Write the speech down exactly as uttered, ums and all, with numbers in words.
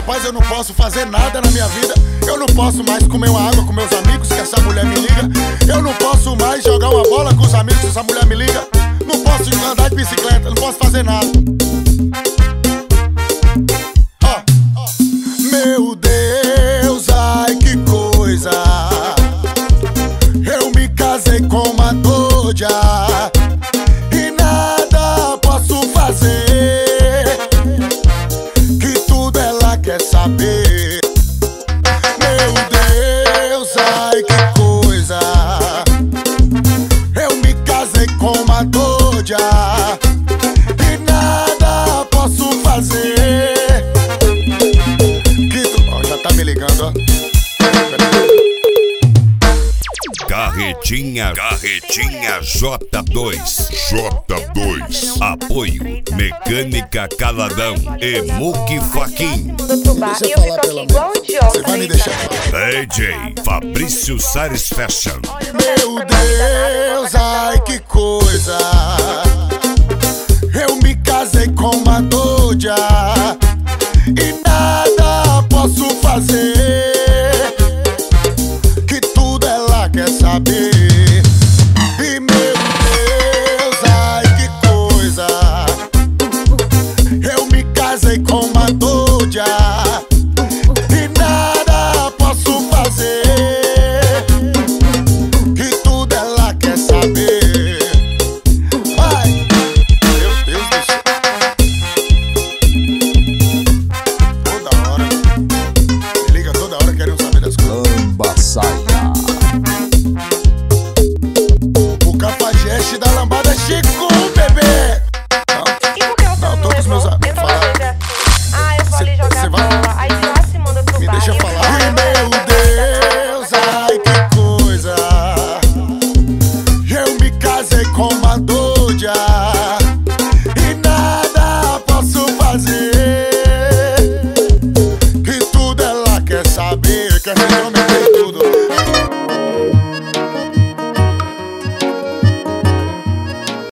Rapaz, eu não posso fazer nada na minha vida. Eu não posso mais comer uma água com meus amigos, que essa mulher me liga. Eu não posso mais jogar uma bola com os amigos, que essa mulher me liga. Não posso andar de bicicleta, não posso fazer nada. Oh. Meu Deus, ai que coisa. Eu me casei com uma doida e nada posso fazer, que tudo ela quer saber. Meu Deus, ai que coisa. Eu me casei com uma doida e nada posso fazer, que tu... Oh, já tá me ligando, ó. Carretinha, Carretinha J dois. J dois. Apoio Mecânica Caladão e Muque Faquin. Do bar, e eu fico aqui igual um idiota. Você vai me deixar. D J Fabrício Sares Fashion. Meu Deus, ai que coisa. Eu me casei com uma doida e nada posso fazer, que tudo ela quer saber. E meu Deus, ai que coisa. Eu me casei com uma doida e nada posso fazer, que tudo ela quer saber. Ai, meu Deus do céu. Toda hora me liga, toda hora querendo saber das coisas. Ambaçaia. O cafajeste da lambada é Chico, bebê. Não, E por que você não, não todos levou? meus a- Eu tô fala. doida. Ah, eu vou Cê- ali jogar cê vai- bola. Aí de lá se manda pro me bar. deixa E eu falar. fico Ai, meu Deus, ai que coisa. Eu me casei com uma doida e nada posso fazer, que tudo ela quer saber. Quer ser homem